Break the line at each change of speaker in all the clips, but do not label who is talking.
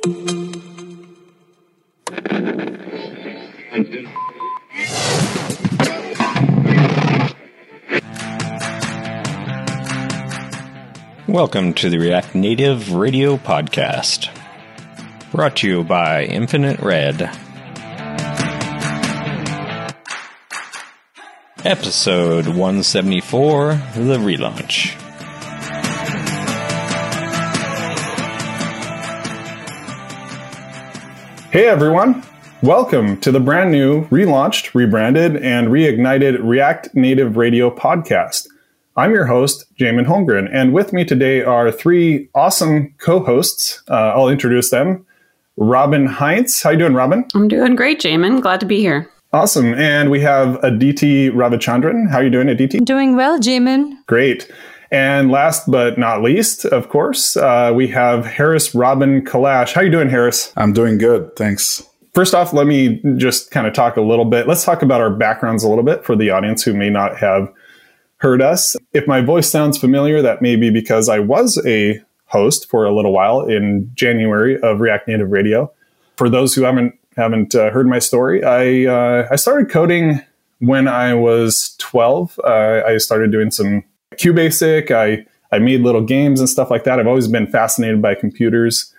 Welcome to the React Native Radio Podcast, brought to you by Infinite Red. Episode 174, The Relaunch.
Hey everyone, welcome to the brand new, relaunched, rebranded, and reignited React Native Radio Podcast. I'm your host, Jamin Holmgren, and with me today are three awesome co-hosts. I'll introduce them. Robin Heinz. How you doing, Robin?
I'm doing great, Jamin. Glad to be here.
Awesome. And we have Aditi Ravichandran. How are you doing, Aditi?
Doing well, Jamin.
Great. And last but not least, of course, we have Harris Robin Kalash. How you doing, Harris?
I'm doing good. Thanks.
First off, let me just kind of talk a little bit. Let's talk about our backgrounds a little bit for the audience who may not have heard us. If my voice sounds familiar, that may be because I was a host for a little while in January of React Native Radio. For those who haven't heard my story, I started coding when I was 12. I started doing some QBasic. I made little games and stuff like that. I've always been fascinated by computers.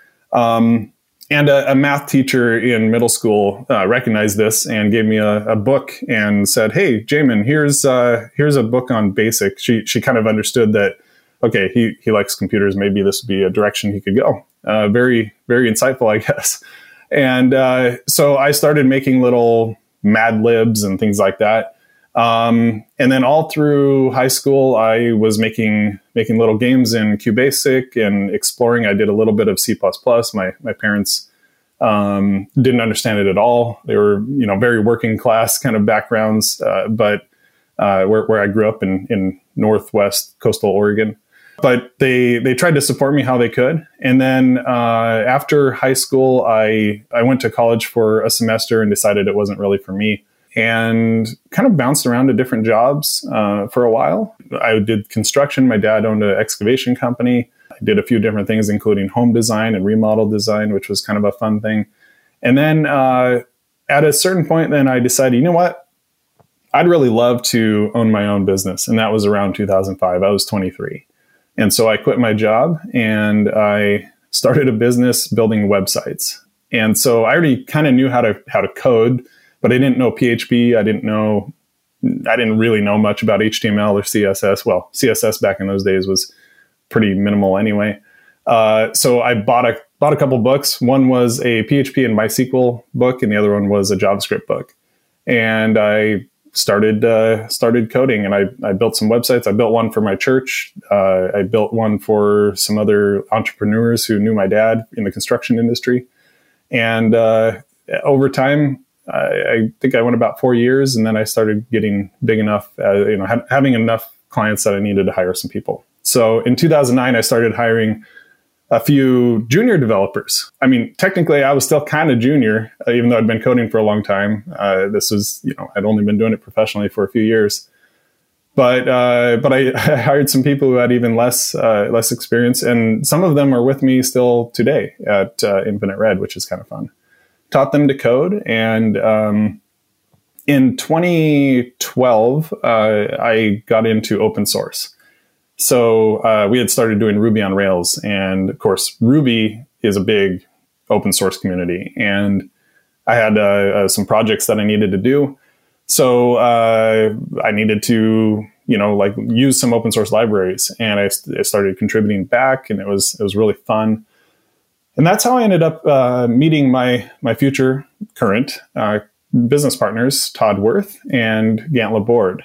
And a math teacher in middle school recognized this and gave me a book and said, "Hey, Jamin, here's a book on BASIC." She kind of understood that, okay, he likes computers. Maybe this would be a direction he could go. Very, very insightful, I guess. And so I started making little Mad Libs and things like that. And then all through high school, I was making little games in QBasic and exploring. I did a little bit of C++. My parents didn't understand it at all. They were, very working class kind of backgrounds, but where I grew up in Northwest coastal Oregon. But they tried to support me how they could. And then after high school, I went to college for a semester and decided it wasn't really for me. And kind of bounced around to different jobs for a while. I did construction. My dad owned an excavation company. I did a few different things, including home design and remodel design, which was kind of a fun thing. And then at a certain point, then I decided, you know what? I'd really love to own my own business. And that was around 2005. I was 23. And so I quit my job and I started a business building websites. And so I already kind of knew how to code, but I didn't know PHP. I didn't really know much about HTML or CSS. Well, CSS back in those days was pretty minimal anyway. So I bought a couple books. One was a PHP and MySQL book, and the other one was a JavaScript book. And I started coding, and I built some websites. I built one for my church. I built one for some other entrepreneurs who knew my dad in the construction industry. And over time, I think I went about 4 years, and then I started getting big enough, having enough clients that I needed to hire some people. So in 2009, I started hiring a few junior developers. I mean, technically, I was still kind of junior, even though I'd been coding for a long time. This was, I'd only been doing it professionally for a few years. But I hired some people who had even less experience, and some of them are with me still today at Infinite Red, which is kind of fun. Taught them to code. And in 2012, I got into open source. So we had started doing Ruby on Rails. And of course, Ruby is a big open source community. And I had some projects that I needed to do. So I needed to, use some open source libraries. And I started contributing back, and it was really fun. And that's how I ended up meeting my future current business partners, Todd Worth and Gant Laborde.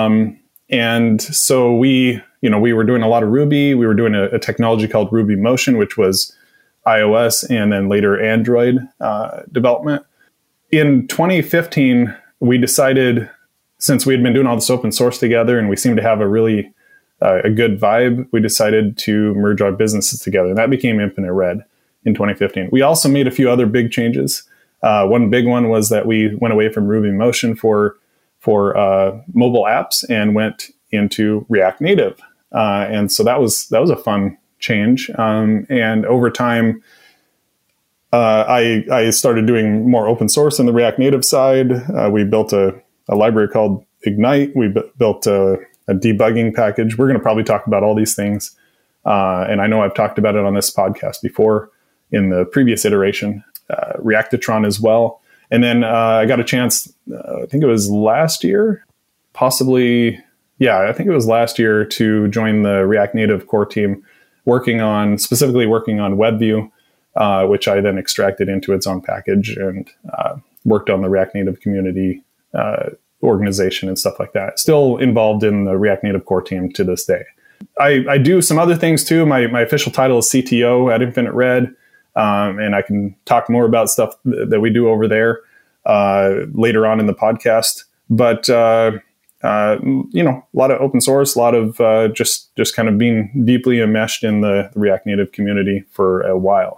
And so we were doing a lot of Ruby. We were doing a technology called Ruby Motion, which was iOS and then later Android development. In 2015, we decided, since we had been doing all this open source together and we seemed to have a really a good vibe, we decided to merge our businesses together. And that became Infinite Red in 2015. We also made a few other big changes. One big one was that we went away from Ruby Motion for mobile apps and went into React Native. And so that was a fun change. And over time, I started doing more open source in the React Native side. We built a library called Ignite. We built a debugging package. We're going to probably talk about all these things. And I know I've talked about it on this podcast before in the previous iteration, Reactitron as well. And then I got a chance, I think it was last year, possibly, I think it was last year, to join the React Native core team specifically working on WebView, which I then extracted into its own package and worked on the React Native community organization and stuff like that. Still involved in the React Native core team to this day. I do some other things too. My official title is CTO at Infinite Red, and I can talk more about stuff that we do over there later on in the podcast. But a lot of open source, a lot of just kind of being deeply enmeshed in the React Native community for a while.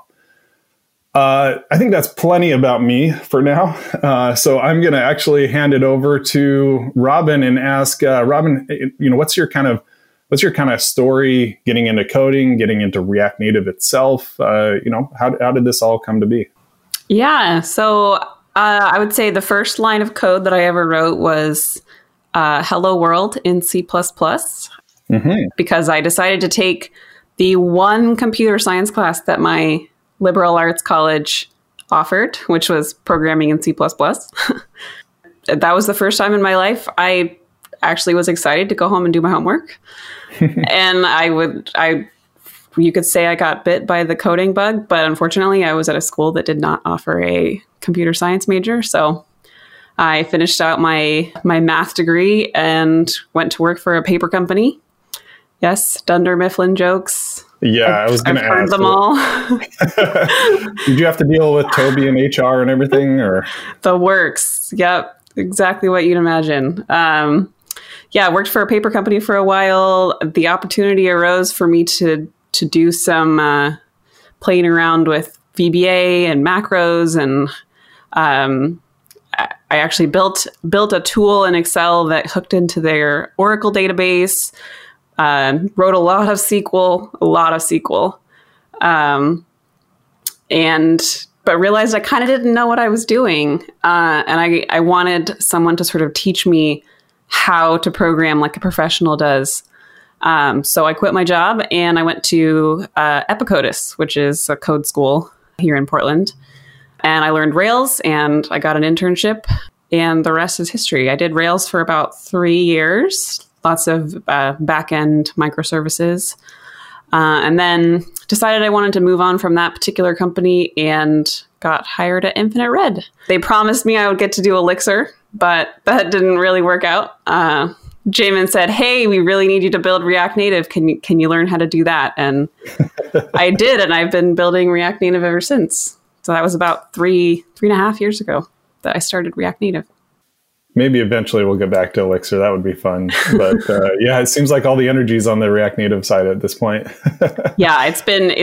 I think that's plenty about me for now. So I'm going to actually hand it over to Robin and ask Robin, what's your kind of story getting into coding, getting into React Native itself? How did this all come to be?
Yeah. So I would say the first line of code that I ever wrote was Hello World in C++, because I decided to take the one computer science class that my liberal arts college offered, which was programming in C++. That was the first time in my life I actually was excited to go home and do my homework. And you could say I got bit by the coding bug, but unfortunately I was at a school that did not offer a computer science major. So I finished out my math degree and went to work for a paper company. Yes, Dunder Mifflin jokes.
Yeah, I was going to ask.
I've heard them all.
Did you have to deal with Toby and HR and everything, or
the works? Yep, exactly what you'd imagine. I worked for a paper company for a while. The opportunity arose for me to do some playing around with VBA and macros, and I actually built a tool in Excel that hooked into their Oracle database. Wrote a lot of SQL, but realized I kind of didn't know what I was doing. And I wanted someone to sort of teach me how to program like a professional does. So I quit my job and I went to Epicodus, which is a code school here in Portland. And I learned Rails and I got an internship, and the rest is history. I did Rails for about 3 years. Lots of back-end microservices, and then decided I wanted to move on from that particular company and got hired at Infinite Red. They promised me I would get to do Elixir, but that didn't really work out. Jamin said, "Hey, we really need you to build React Native. Can you learn how to do that?" And I did, and I've been building React Native ever since. So that was about three and a half years ago that I started React Native.
Maybe eventually we'll get back to Elixir. That would be fun. But it seems like all the energy's on the React Native side at this point.
Yeah, it's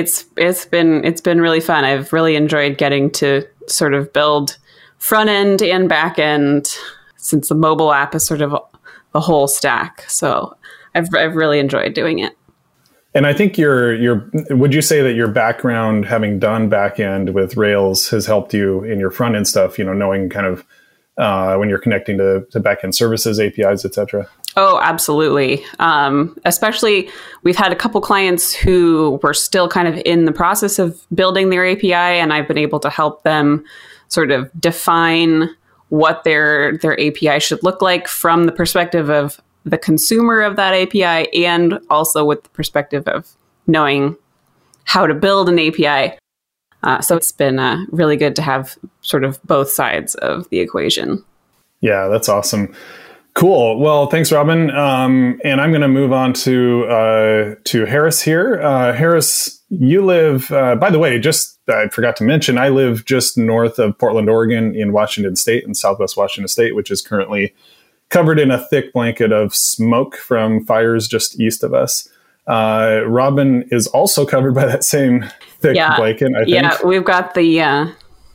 been really fun. I've really enjoyed getting to sort of build front end and back end, since the mobile app is sort of the whole stack. So I've really enjoyed doing it.
And I think would you say that your background, having done back end with Rails, has helped you in your front end stuff? Knowing kind of when you're connecting to backend services, APIs, etc.
Oh, absolutely. Especially, we've had a couple clients who were still kind of in the process of building their API, and I've been able to help them sort of define what their API should look like from the perspective of the consumer of that API, and also with the perspective of knowing how to build an API. So it's been really good to have sort of both sides of the equation.
Yeah, that's awesome. Cool. Well, thanks, Robin. And I'm going to move on to Harris here. Harris, you live, by the way, I forgot to mention, I live just north of Portland, Oregon, in Washington State, in Southwest Washington State, which is currently covered in a thick blanket of smoke from fires just east of us. Robin is also covered by that same thick blanket, I think.
Yeah, we've got the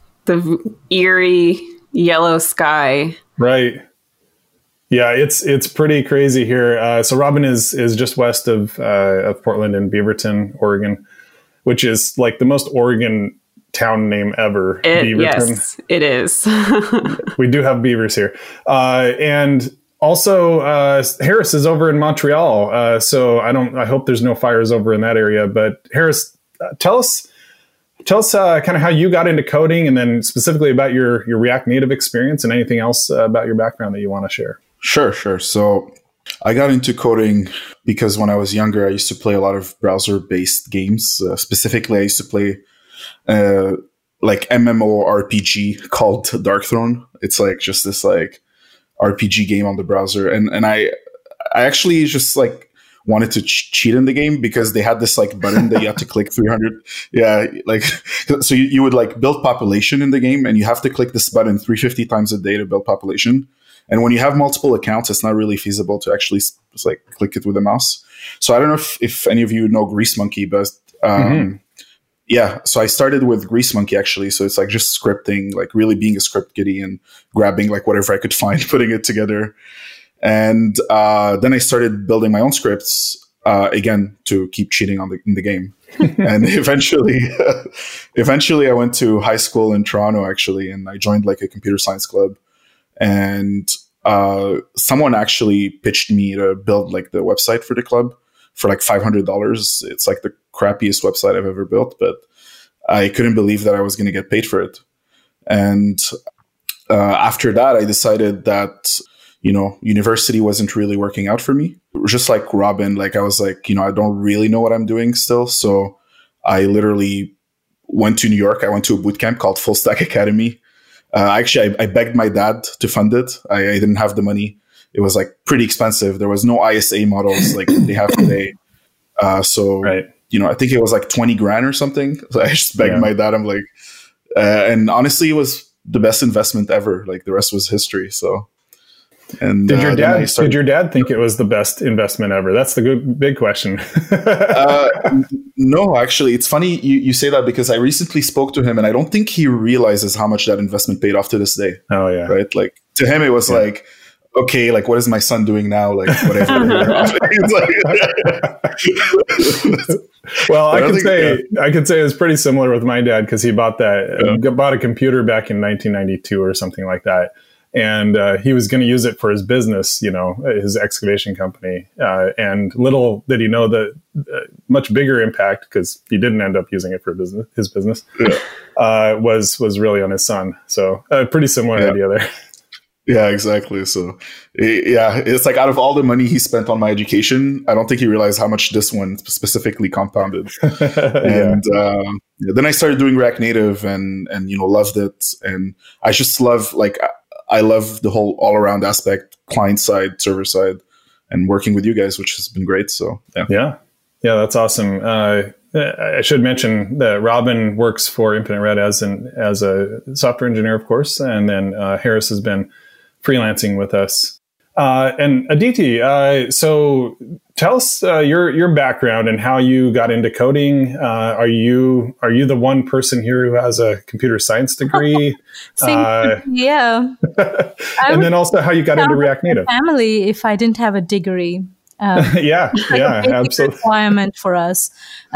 eerie yellow sky.
Right. Yeah, it's pretty crazy here. So Robin is just west of Portland in Beaverton, Oregon, which is like the most Oregon town name ever, Beaverton.
Yes, it is.
We do have beavers here. And also, Harris is over in Montreal. So I hope there's no fires over in that area. But Harris, tell us kind of how you got into coding, and then specifically about your React Native experience, and anything else about your background that you want to share.
Sure. So I got into coding because when I was younger, I used to play a lot of browser-based games. Specifically, I used to play like MMORPG called Darkthrone. It's like just this like RPG game on the browser, and I actually just like wanted to cheat in the game because they had this like button that you had to click 300. Yeah, like so you would like build population in the game, and you have to click this button 350 times a day to build population. And when you have multiple accounts, it's not really feasible to actually just like click it with a mouse. So I don't know if any of you know Grease Monkey, but yeah. So I started with Grease Monkey actually. So it's like just scripting, like really being a script kiddie and grabbing like whatever I could find, putting it together. And then I started building my own scripts again to keep cheating in the game. And eventually I went to high school in Toronto actually, and I joined like a computer science club. And someone actually pitched me to build like the website for the club for like $500. It's like the crappiest website I've ever built, but I couldn't believe that I was going to get paid for it. And after that, I decided that, university wasn't really working out for me. Just like Robin, like I was like, I don't really know what I'm doing still. So I literally went to New York. I went to a boot camp called Full Stack Academy. Actually, I begged my dad to fund it. I didn't have the money. It was like pretty expensive. There was no ISA models like they have today. So, right. I think it was like 20 grand or something. So I just begged my dad. I'm like, and honestly, it was the best investment ever. Like the rest was history. So, and
did your dad think it was the best investment ever? That's the big question.
No, actually, it's funny you say that because I recently spoke to him, and I don't think he realizes how much that investment paid off to this day.
Oh yeah,
right. Like to him, it was like, okay, like what is my son doing now? Like whatever.
Well, I could say it's pretty similar with my dad because he bought a computer back in 1992 or something like that. And he was going to use it for his business, his excavation company. And little did he know that much bigger impact, because he didn't end up using it for his business, was really on his son. So pretty similar idea there.
Yeah, exactly. So it's like out of all the money he spent on my education, I don't think he realized how much this one specifically compounded. And then I started doing React Native and loved it. And I just love I love the whole all-around aspect, client-side, server-side, and working with you guys, which has been great. So,
yeah, that's awesome. I should mention that Robin works for Infinite Red as a software engineer, of course, and then Harris has been freelancing with us. And Aditi, so tell us your background and how you got into coding. Are you the one person here who has a computer science degree?
Yeah.
And then also how you got into React Native.
Family, if I didn't have a degree.
Yeah, absolutely.
Requirement for us.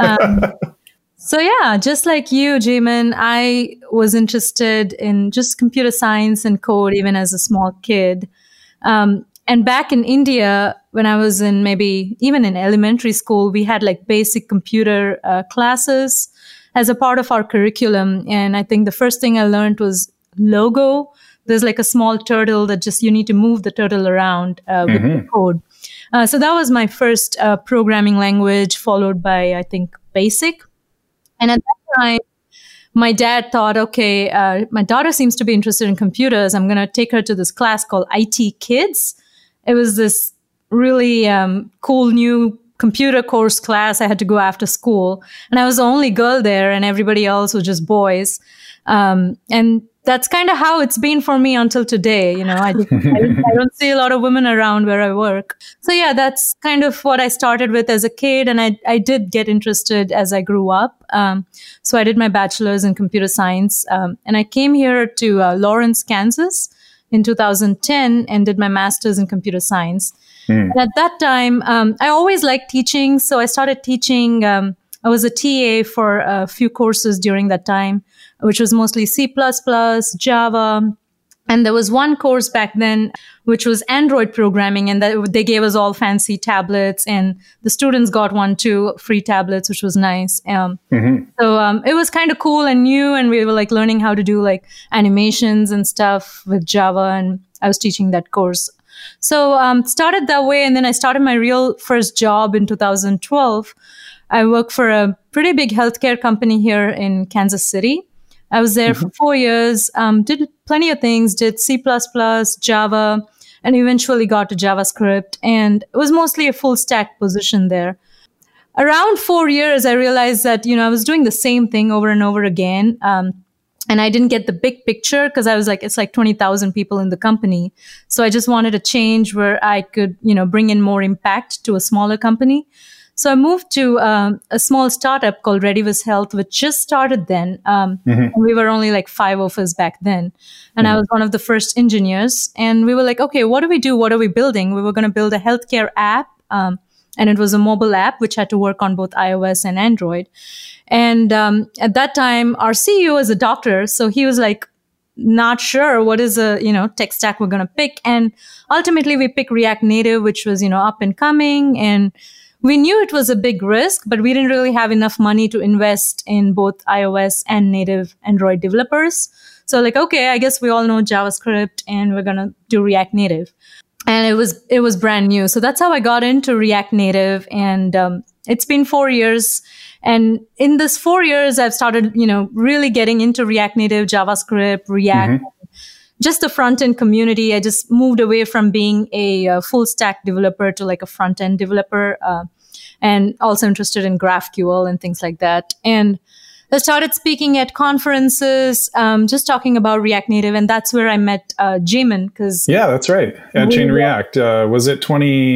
So yeah, just like you, Jamin, I was interested in just computer science and code even as a small kid. And back in India, when I was in maybe even in elementary school, we had like basic computer classes as a part of our curriculum. And I think the first thing I learned was Logo. There's like a small turtle that just you need to move the turtle around with the code. So that was my first programming language, followed by, I think, Basic. And at that time, my dad thought, okay, my daughter seems to be interested in computers. I'm going to take her to this class called IT Kids. It was this really cool new computer course class I had to go after school. And I was the only girl there and everybody else was just boys. And that's kind of how it's been for me until today. I don't see a lot of women around where I work. So yeah, that's kind of what I started with as a kid. And I did get interested as I grew up. So I did my bachelor's in computer science. And I came here to Lawrence, Kansas in 2010 and did my master's in computer science. And at that time, I always liked teaching. So I started teaching I was a TA for a few courses during that time, which was mostly C++, Java. And there was one course back then, which was Android programming, and that they gave us all fancy tablets, and the students got 1-2 free tablets, which was nice. So it was kind of cool and new, and we were like learning how to do like animations and stuff with Java, and I was teaching that course. So started that way, and then I started my real first job in 2012. I worked for a pretty big healthcare company here in Kansas City. I was there for 4 years, did plenty of things, did C++, Java, and eventually got to JavaScript. And it was mostly a full stack position there. Around 4 years, I realized that, I was doing the same thing over and over again. And I didn't get the big picture because I was like, it's like 20,000 people in the company. So I just wanted a change where I could, bring in more impact to a smaller company. So I moved to a small startup called Redivus Health, which just started then. And we were only like 5 of us back then. And I was one of the first engineers. And we were like, okay, what do we do? What are we building? We were going to build a healthcare app. And it was a mobile app, which had to work on both iOS and Android. And at that time, our CEO is a doctor. So he was like, not sure what is a, tech stack we're going to pick. And ultimately, we picked React Native, which was, up and coming. And we knew it was a big risk, but we didn't really have enough money to invest in both iOS and native Android developers. So like, okay, I guess we all know JavaScript and we're going to do React Native. And it was brand new. So that's how I got into React Native. And it's been 4 years. And in this 4 years, I've started, really getting into React Native, JavaScript, React, just the front-end community. I just moved away from being a full stack developer to like a front-end developer, and also interested in GraphQL and things like that. And I started speaking at conferences, just talking about React Native. And that's where I met Jamin.
Yeah, that's right. At Chain React. Was it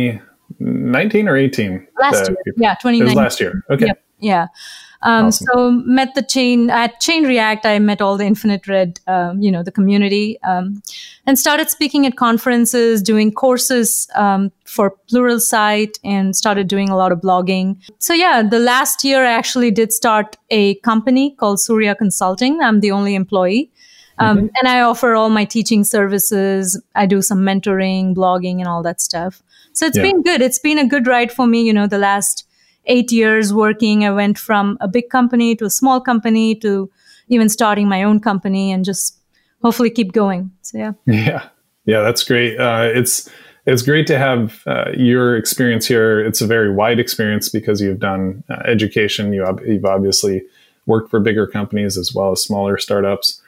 2019 or 18?
Last year. Yeah, 2019.
It was last year. Okay.
Yep. Yeah.
Awesome.
So met at Chain React. I met all the Infinite Red, the community, and started speaking at conferences, doing courses for Pluralsight, and started doing a lot of blogging. So yeah, the last year I actually did start a company called Surya Consulting. I'm the only employee. And I offer all my teaching services. I do some mentoring, blogging, and all that stuff. So it's been good. It's been a good ride for me, the last 8 years working. I went from a big company to a small company to even starting my own company, and just hopefully keep going. So yeah, that's great. It's great to have your experience here. It's a very wide experience because you've done education. You've obviously worked for bigger companies as well as smaller startups,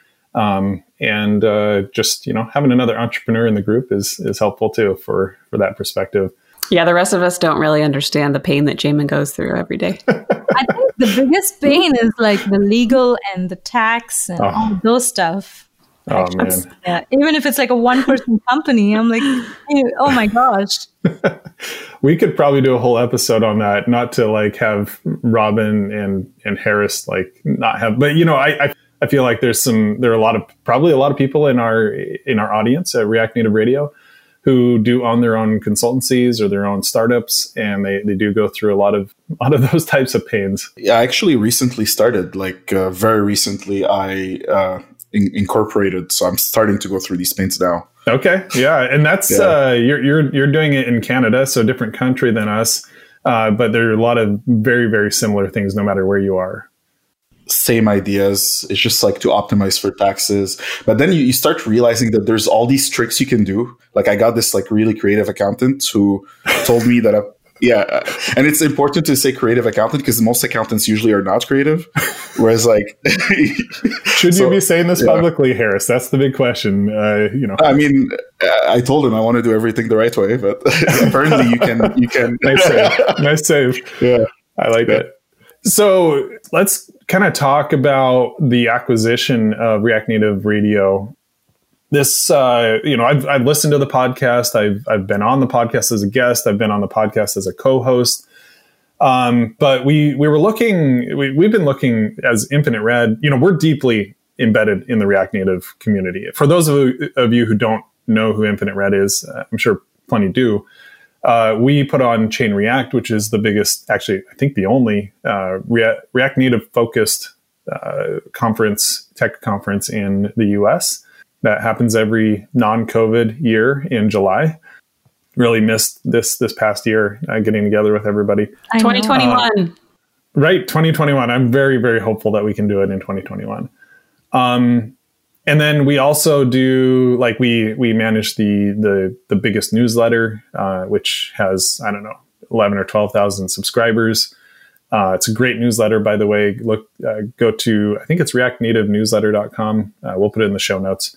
and just having another entrepreneur in the group is helpful too for that perspective.
Yeah, the rest of us don't really understand the pain that Jamin goes through every day.
I think the biggest pain is like the legal and the tax and all those stuff.
Oh, man.
Yeah, even if it's like a one-person company, I'm like, oh my gosh.
We could probably do a whole episode on that, not to like have Robin and Harris like not have, but I feel like there are probably a lot of people in our audience at React Native Radio who do own their own consultancies or their own startups, and they do go through a lot of those types of pains.
Yeah, I actually recently started, very recently, I incorporated, so I'm starting to go through these pains now.
Okay, yeah, and that's you're doing it in Canada, so a different country than us, but there are a lot of very, very similar things no matter where you are.
Same ideas. It's just like to optimize for taxes. But then you start realizing that there's all these tricks you can do. Like I got this like really creative accountant who told me that, and it's important to say creative accountant because most accountants usually are not creative. Whereas like,
should you be saying this publicly, Harris? That's the big question.
I mean, I told him I want to do everything the right way, but apparently you can.
Nice save.
Yeah.
I like it. So let's kind of talk about the acquisition of React Native Radio. This, I've listened to the podcast. I've been on the podcast as a guest. I've been on the podcast as a co-host. But we've been looking as Infinite Red. We're deeply embedded in the React Native community. For those of you who don't know who Infinite Red is, I'm sure plenty do. We put on Chain React, which is the biggest, actually, I think the only React Native focused tech conference in the US that happens every non-COVID year in July. Really missed this past year getting together with everybody.
2021.
Right, 2021. I'm very, very hopeful that we can do it in 2021. And then we also do, like, we manage the biggest newsletter, which has, I don't know, 11 or 12,000 subscribers. It's a great newsletter, by the way. Go to, I think it's reactnativenewsletter.com. We'll put it in the show notes.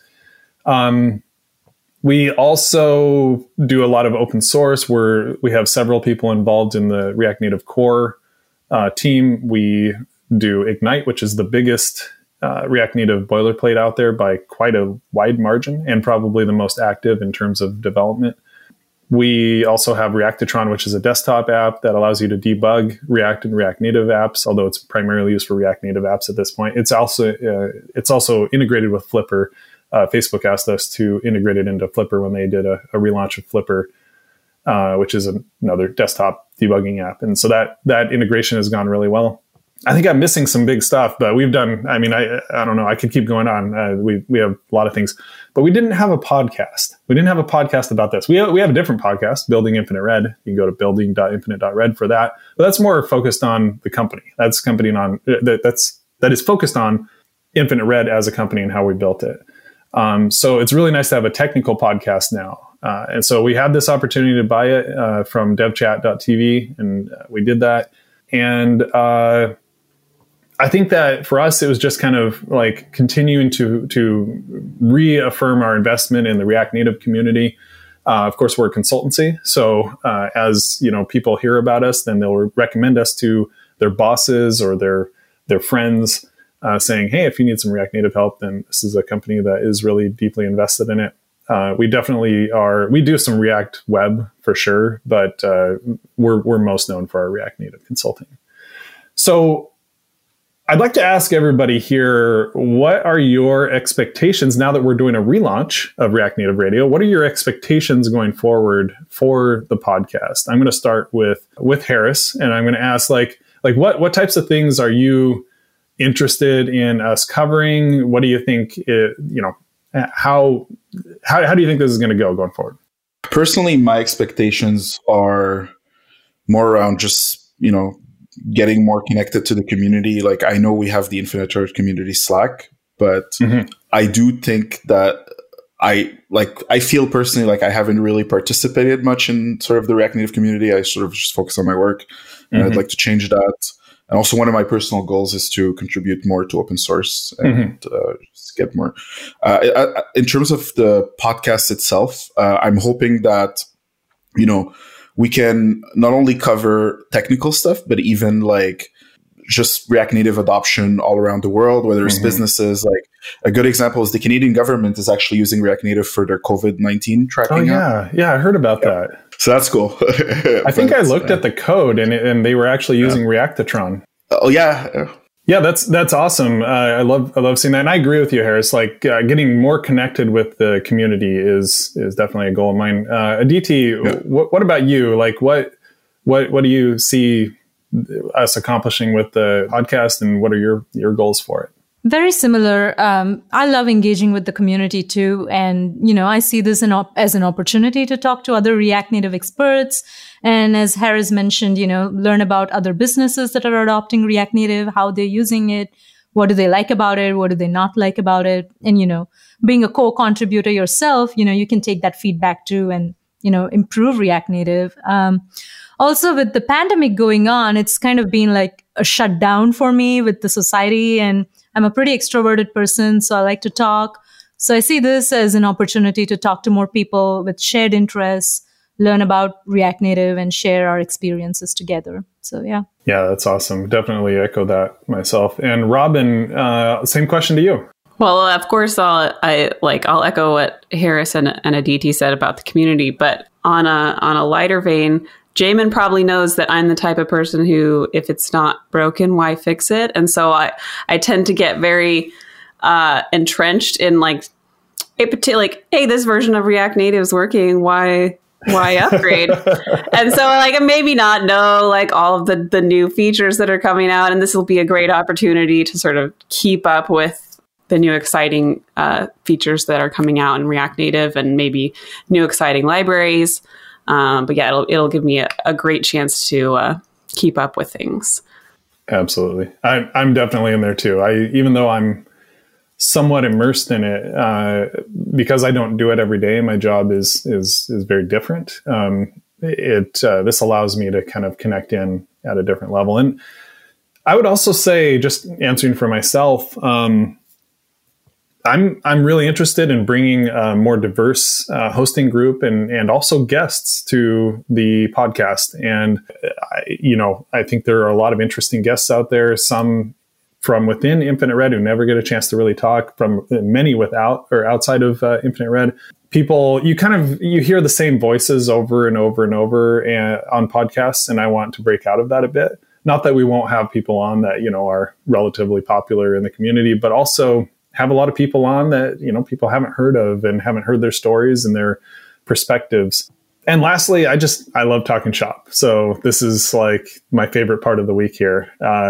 We also do a lot of open source where we have several people involved in the React Native core team. We do Ignite, which is the biggest React Native boilerplate out there by quite a wide margin and probably the most active in terms of development. We also have Reactatron, which is a desktop app that allows you to debug React and React Native apps, although it's primarily used for React Native apps at this point. It's also integrated with Flipper. Facebook asked us to integrate it into Flipper when they did a relaunch of Flipper, which is another desktop debugging app. And so that integration has gone really well. I think I'm missing some big stuff, but we've done, I mean, I don't know, I could keep going on. We have a lot of things, but we didn't have a podcast. We didn't have a podcast about this. We have a different podcast, Building Infinite Red. You can go to building.infinite.red for that. But that's more focused on the company. That is focused on Infinite Red as a company and how we built it. So it's really nice to have a technical podcast now. And so we had this opportunity to buy it from devchat.tv, and we did that. And I think that for us, it was just kind of like continuing to reaffirm our investment in the React Native community. Of course, we're a consultancy. So as people hear about us, then they'll recommend us to their bosses or their friends, saying, hey, if you need some React Native help, then this is a company that is really deeply invested in it. We definitely are. We do some React Web for sure, but we're most known for our React Native consulting. So I'd like to ask everybody here, what are your expectations now that we're doing a relaunch of React Native Radio? What are your expectations going forward for the podcast? I'm going to start with Harris, and I'm going to ask like what types of things are you interested in us covering? What do you think? How do you think this is going to go going forward?
Personally, my expectations are more around just getting more connected to the community. Like, I know we have the Infinite Red community Slack, but I do think that I feel personally like I haven't really participated much in sort of the React Native community. I sort of just focus on my work, and I'd like to change that. And also, one of my personal goals is to contribute more to open source and just get more. In terms of the podcast itself, I'm hoping that, we can not only cover technical stuff, but even like just React Native adoption all around the world, where there's businesses. Like a good example is the Canadian government is actually using React Native for their COVID-19 tracking.
Oh yeah, I heard about that.
So that's cool.
I think I looked at the code and they were actually using Reactatron.
Oh yeah.
Yeah, that's awesome. I love seeing that, and I agree with you, Harris. Like getting more connected with the community is definitely a goal of mine. Aditi, what about you? Like, what do you see us accomplishing with the podcast, and what are your goals for it?
Very similar. I love engaging with the community too, and I see this as an opportunity to talk to other React Native experts. And as Harris mentioned, learn about other businesses that are adopting React Native, how they're using it, what do they like about it, what do they not like about it. And, being a co-contributor yourself, you can take that feedback too and, improve React Native. Also, with the pandemic going on, it's kind of been like a shutdown for me with the society. And I'm a pretty extroverted person, so I like to talk. So I see this as an opportunity to talk to more people with shared interests, learn about React Native, and share our experiences together. So, yeah. Yeah,
that's awesome. Definitely echo that myself. And Robin, same question to you.
Well, of course, I'll echo what Harris and Aditi said about the community. But on a lighter vein, Jamin probably knows that I'm the type of person who, if it's not broken, why fix it? And so I tend to get very entrenched in hey, this version of React Native is working. Why why upgrade? And so like maybe not know like all of the new features that are coming out, and this will be a great opportunity to sort of keep up with the new exciting features that are coming out in React Native, and maybe new exciting libraries. But yeah, it'll give me a great chance to keep up with things.
Absolutely. I'm definitely in there too. Even though I'm somewhat immersed in it, because I don't do it every day, my job is very different. This allows me to kind of connect in at a different level. And I would also say, just answering for myself, I'm really interested in bringing a more diverse hosting group and also guests to the podcast. And I think there are a lot of interesting guests out there. Some from within Infinite Red who never get a chance to really talk. From many without or outside of Infinite Red. People, you hear the same voices over and over and over on podcasts, and I want to break out of that a bit. Not that we won't have people on that are relatively popular in the community, but also have a lot of people on that, people haven't heard of and haven't heard their stories and their perspectives. And lastly, I love talking shop. So this is like my favorite part of the week here.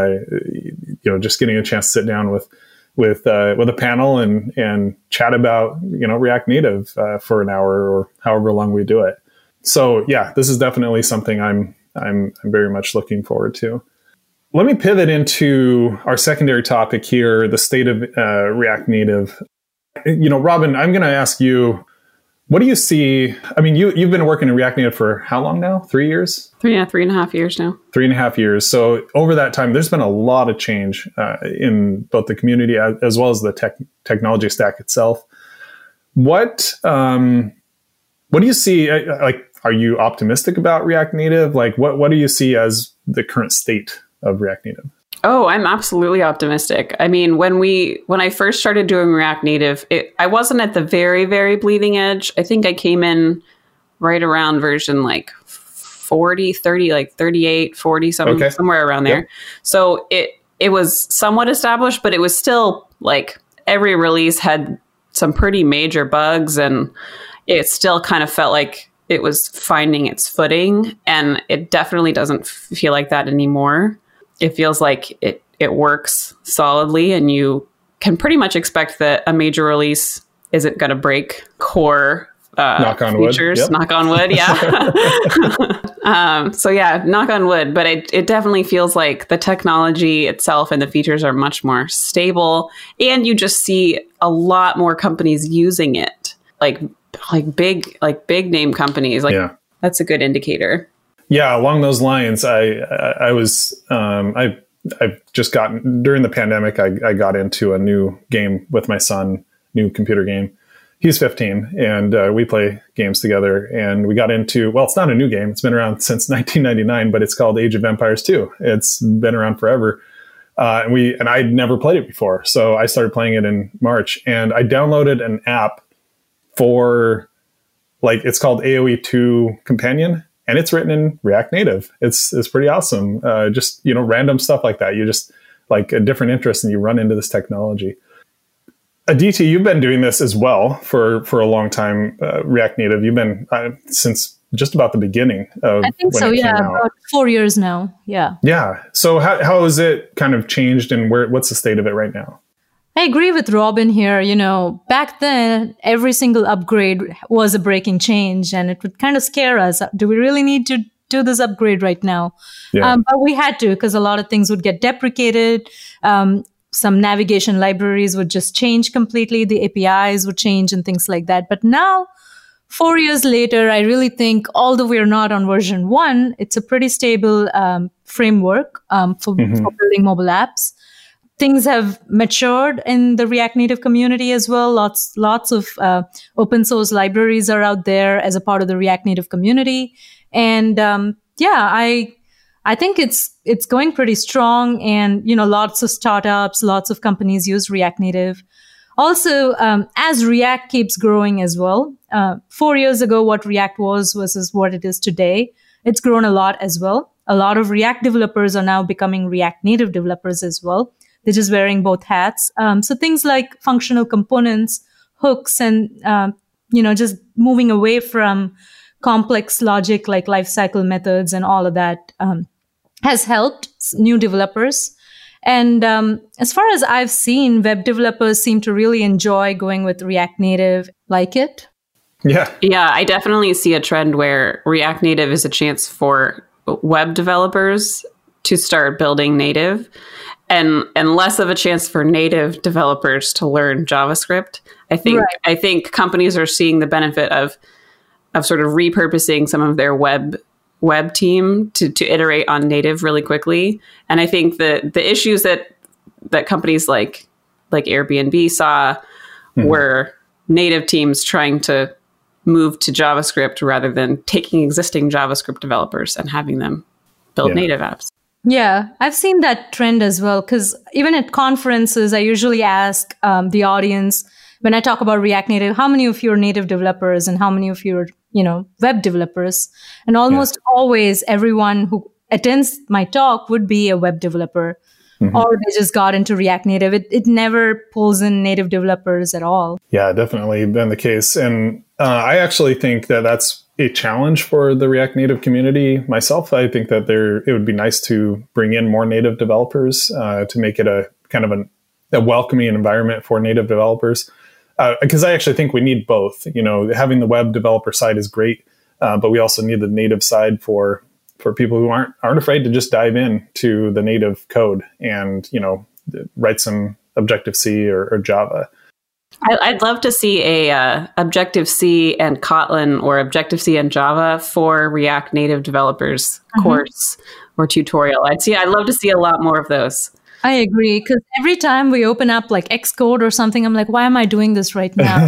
Just getting a chance to sit down with a panel and chat about, React Native for an hour or however long we do it. So yeah, this is definitely something I'm very much looking forward to. Let me pivot into our secondary topic here, the state of React Native. Robin, I'm going to ask you, what do you see? I mean, you've been working in React Native for how long now? 3 years?
3.5 years now.
3.5 years. So over that time, there's been a lot of change in both the community as well as the technology stack itself. What do you see? Are you optimistic about React Native? Like, what do you see as the current state of React Native?
Oh, I'm absolutely optimistic. I mean, when I first started doing React Native, I wasn't at the very, very bleeding edge. I think I came in right around version like 40, 30, like 38, 40, somewhere around there. Yep. So it was somewhat established, but it was still like every release had some pretty major bugs, and it still kind of felt like it was finding its footing, and it definitely doesn't feel like that anymore. It feels like it works solidly, and you can pretty much expect that a major release isn't going to break core
knock on
features.
Wood. Yep.
Knock on wood, yeah. So yeah, knock on wood. But it definitely feels like the technology itself and the features are much more stable, and you just see a lot more companies using it, like big name companies. Like That's a good indicator.
Yeah, along those lines, I've just gotten, during the pandemic, I got into a new game with my son, new computer game. He's 15, and we play games together. And we got into, well, it's not a new game. It's been around since 1999, but it's called Age of Empires 2. It's been around forever. And I'd never played it before. So I started playing it in March, and I downloaded an app for, it's called AOE 2 Companion. And it's written in React Native. It's pretty awesome. Just, random stuff like that. You just like a different interest and you run into this technology. Aditi, you've been doing this as well for a long time, React Native. You've been since just about the beginning of,
I think so, yeah, about 4 years now. Yeah.
Yeah. So how has it kind of changed, and what's the state of it right now?
I agree with Robin here. Back then, every single upgrade was a breaking change, and it would kind of scare us. Do we really need to do this upgrade right now? Yeah. But we had to, because a lot of things would get deprecated. Some navigation libraries would just change completely. The APIs would change and things like that. But now, 4 years later, I really think, although we're not on version 1, it's a pretty stable framework for building mobile apps. Things have matured in the React Native community as well. Lots of open source libraries are out there as a part of the React Native community. And I think it's going pretty strong. And, lots of startups, lots of companies use React Native. Also, as React keeps growing as well, 4 years ago, what React was versus what it is today, it's grown a lot as well. A lot of React developers are now becoming React Native developers as well. They're just wearing both hats. So things like functional components, hooks, and, just moving away from complex logic like lifecycle methods and all of that has helped new developers. And as far as I've seen, web developers seem to really enjoy going with React Native, like it.
Yeah.
Yeah, I definitely see a trend where React Native is a chance for web developers to start building native and less of a chance for native developers to learn JavaScript. I think companies are seeing the benefit of sort of repurposing some of their web team to iterate on native really quickly. And I think that the issues that companies like Airbnb saw were native teams trying to move to JavaScript rather than taking existing JavaScript developers and having them build native apps.
Yeah, I've seen that trend as well, because even at conferences, I usually ask the audience, when I talk about React Native, how many of you are native developers and how many of you are, web developers? And almost always everyone who attends my talk would be a web developer, or they just got into React Native. It never pulls in native developers at all.
Yeah, definitely been the case. And I actually think that that's a challenge for the React Native community myself. I think that it would be nice to bring in more native developers to make it a kind of a welcoming environment for native developers. Because I actually think we need both. Having the web developer side is great, but we also need the native side for people who aren't afraid to just dive in to the native code and write some Objective-C or Java.
I'd love to see a Objective-C and Kotlin or Objective-C and Java for React Native developers course or tutorial. I'd love to see a lot more of those.
I agree, because every time we open up like Xcode or something, I'm like, why am I doing this right now?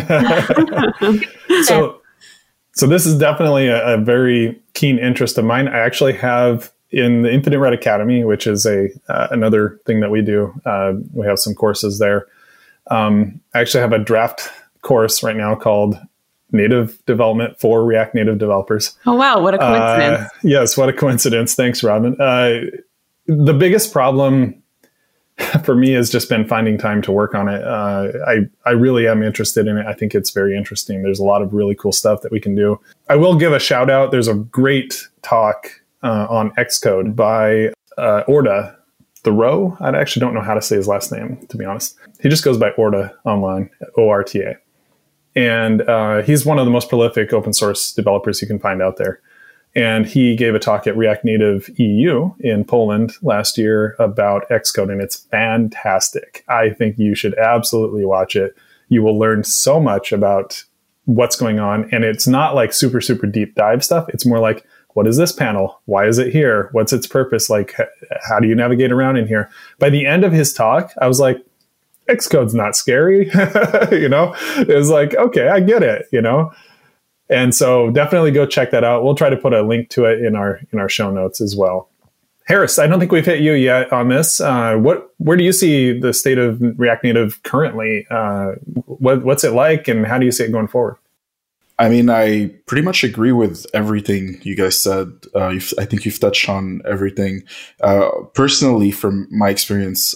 So this is definitely a very keen interest of mine. I actually have in the Infinite Red Academy, which is another thing that we do. We have some courses there. I actually have a draft course right now called Native Development for React Native Developers.
Oh, wow. What a coincidence.
Yes, what a coincidence. Thanks, Robin. The biggest problem for me has just been finding time to work on it. I really am interested in it. I think it's very interesting. There's a lot of really cool stuff that we can do. I will give a shout out. There's a great talk on Xcode by Orda Thoreau. I actually don't know how to say his last name, to be honest. He just goes by Orda online, ORTA. And he's one of the most prolific open source developers you can find out there. And he gave a talk at React Native EU in Poland last year about Xcode, and it's fantastic. I think you should absolutely watch it. You will learn so much about what's going on. And it's not like super, super deep dive stuff. It's more like, what is this panel? Why is it here? What's its purpose? Like, how do you navigate around in here? By the end of his talk, I was like, Xcode's not scary. It was like, okay, I get it, And so definitely go check that out. We'll try to put a link to it in our show notes as well. Harris, I don't think we've hit you yet on this. Where do you see the state of React Native currently? What's it like, and how do you see it going forward?
I mean, I pretty much agree with everything you guys said. I think you've touched on everything. Personally, from my experience,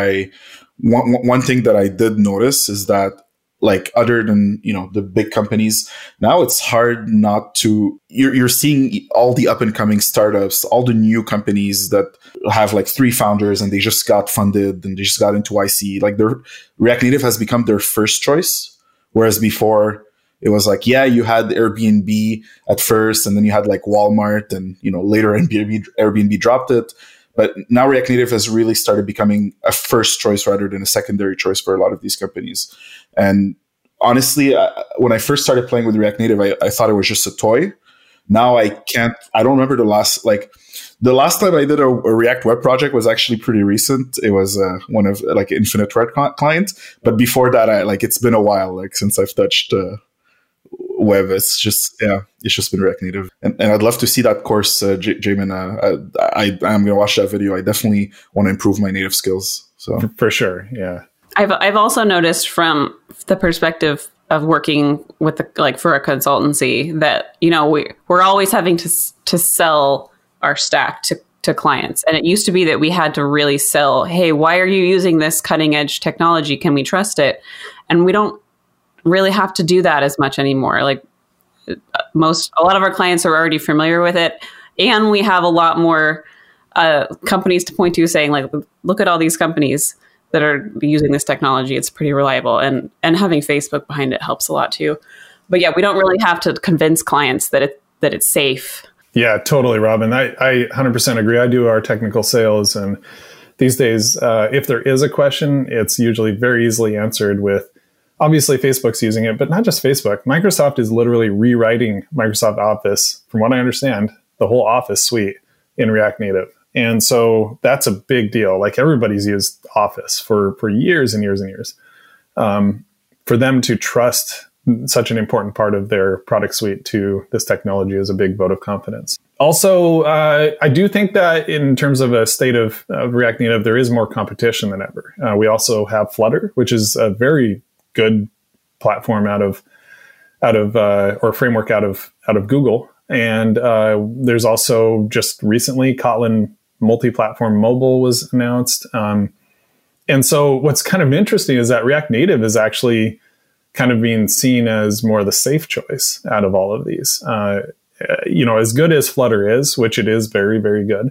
one thing that I did notice is that, like, other than, the big companies, now it's hard not to, you're seeing all the up and coming startups, all the new companies that have like 3 founders and they just got funded and they just got into YC. Like, React Native has become their first choice. Whereas before it was like, you had Airbnb at first, and then you had like Walmart, and, later Airbnb dropped it. But now React Native has really started becoming a first choice rather than a secondary choice for a lot of these companies. And honestly, when I first started playing with React Native, I thought it was just a toy. Now I don't remember the last time I did a React web project was actually pretty recent. It was one of like Infinite Red client. But before that, it's been a while, since I've touched web. It's just been React Native. And I'd love to see that course, Jamin. I'm going to watch that video. I definitely want to improve my native skills. So
for sure. Yeah.
I've also noticed from the perspective of working with for a consultancy that, we're always having to sell our stack to clients. And it used to be that we had to really sell, hey, why are you using this cutting edge technology? Can we trust it? And we don't really have to do that as much anymore. Like, A lot of our clients are already familiar with it, and we have a lot more companies to point to saying, like, look at all these companies that are using this technology. It's pretty reliable, and having Facebook behind it helps a lot too. But yeah, we don't really have to convince clients that it's safe.
Yeah, totally, Robin. I 100% agree. I do our technical sales, and these days, if there is a question, it's usually very easily answered with, obviously Facebook's using it, but not just Facebook. Microsoft is literally rewriting Microsoft Office, from what I understand, the whole Office suite in React Native. And so that's a big deal. Like, everybody's used Office for years and years and years. For them to trust such an important part of their product suite to this technology is a big vote of confidence. Also, I do think that in terms of a state of React Native, there is more competition than ever. We also have Flutter, which is a very good platform or framework out of Google. And there's also, just recently, Kotlin multi-platform mobile was announced. And so what's kind of interesting is that React Native is actually kind of being seen as more the safe choice out of all of these. As good as Flutter is, which it is very, very good,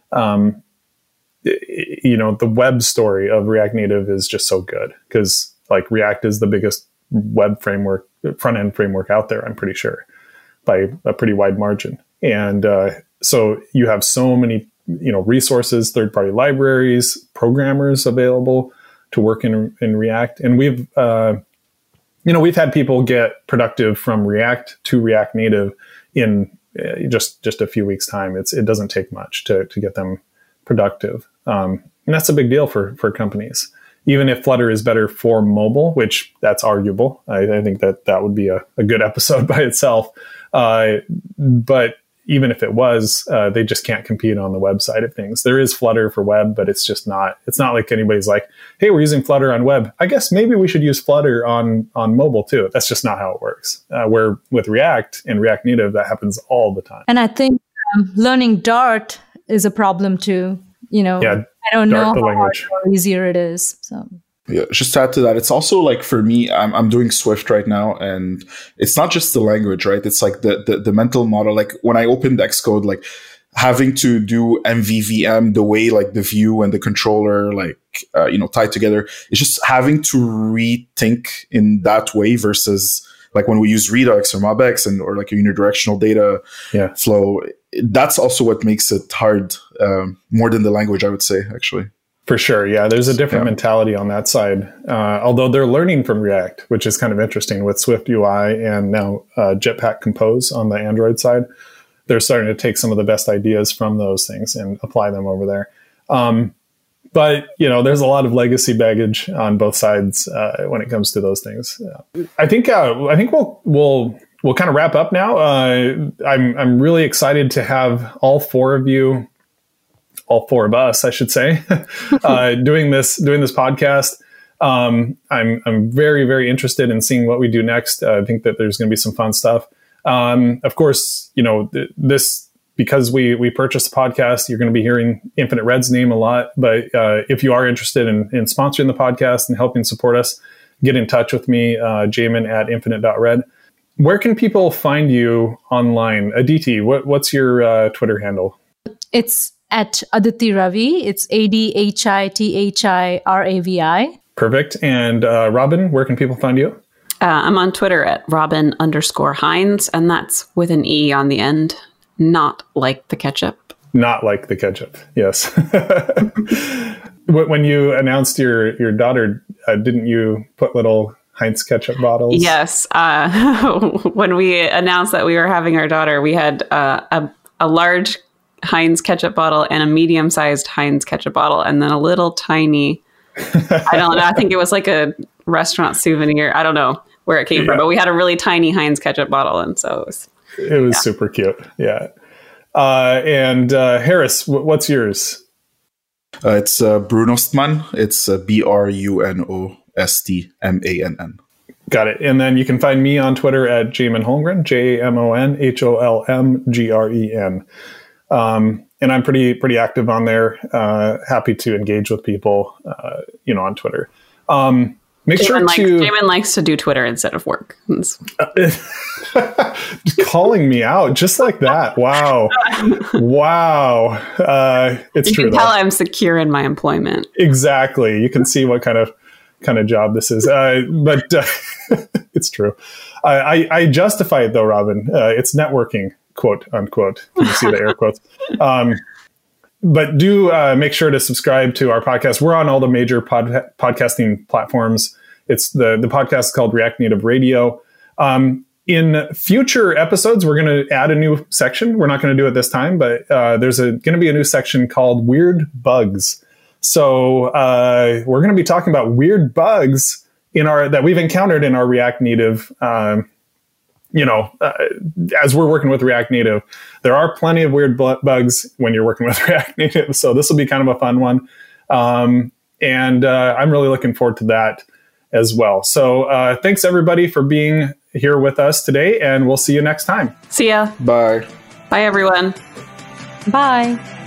the web story of React Native is just so good, because like React is the biggest web framework, front-end framework out there, I'm pretty sure, by a pretty wide margin. And so you have so many, resources, third-party libraries, programmers available to work in React. And we've had people get productive from React to React Native in just a few weeks' time. It doesn't take much to get them productive. And that's a big deal for companies. Even if Flutter is better for mobile, which that's arguable. I think that would be a good episode by itself. But even if it was, they just can't compete on the web side of things. There is Flutter for web, but it's not like anybody's like, hey, we're using Flutter on web, I guess maybe we should use Flutter on mobile too. That's just not how it works. Where with React and React Native, that happens all the time.
And I think learning Dart is a problem too. I don't know how hard or easier it is. So.
Yeah, just to add to that, it's also like, for me, I'm doing Swift right now, and it's not just the language, right? It's like the mental model. Like, when I opened Xcode, like having to do MVVM the way like the view and the controller tied together, it's just having to rethink in that way versus like when we use Redux or MobX or like a unidirectional data flow. That's also what makes it hard, more than the language, I would say, actually.
For sure. Yeah, there's a different mentality on that side. Although they're learning from React, which is kind of interesting with Swift UI and now Jetpack Compose on the Android side. They're starting to take some of the best ideas from those things and apply them over there. But, there's a lot of legacy baggage on both sides when it comes to those things. I think we'll kind of wrap up now. I'm really excited to have all four of us, I should say, doing this podcast. I'm very, very interested in seeing what we do next. I think that there's going to be some fun stuff. Of course, this, because we purchased the podcast, you're going to be hearing Infinite Red's name a lot. But if you are interested in sponsoring the podcast and helping support us, get in touch with me, Jamin at infinite.red. Where can people find you online? Aditi, what's your Twitter handle?
It's at Aditi Ravi. It's ADHITHIRAVI.
Perfect. And Robin, where can people find you?
I'm on Twitter at Robin_Hines, and that's with an E on the end, not like the ketchup.
Not like the ketchup, yes. When you announced your daughter, didn't you put little Heinz ketchup bottles?
Yes. When we announced that we were having our daughter, we had a large Heinz ketchup bottle and a medium-sized Heinz ketchup bottle, and then a little tiny, I don't know, I think it was like a restaurant souvenir. I don't know where it came from, but we had a really tiny Heinz ketchup bottle, and so it was
super cute. Yeah. And Harris, what's yours?
It's Brunostmann. It's BRUNOSTMANN.
Got it. And then you can find me on Twitter at Jamin Holmgren, JAMONHOLMGREN. And I'm pretty active on there. Happy to engage with people, on Twitter. Jamin
likes to do Twitter instead of work.
Calling me out just like that. Wow. It's true.
You can tell I'm secure in my employment.
Exactly. You can see what kind of job this is. But it's true. I justify it though, Robin. It's networking, quote unquote. Can you see the air quotes? But do make sure to subscribe to our podcast. We're on all the major podcasting platforms. It's the podcast is called React Native Radio. In future episodes, we're going to add a new section. We're not going to do it this time, but there's going to be a new section called Weird Bugs. So we're going to be talking about weird bugs that we've encountered in our React Native. As we're working with React Native, there are plenty of weird bugs when you're working with React Native. So this will be kind of a fun one. And I'm really looking forward to that as well. So thanks everybody for being here with us today, and we'll see you next time.
See ya.
Bye.
Bye, everyone.
Bye.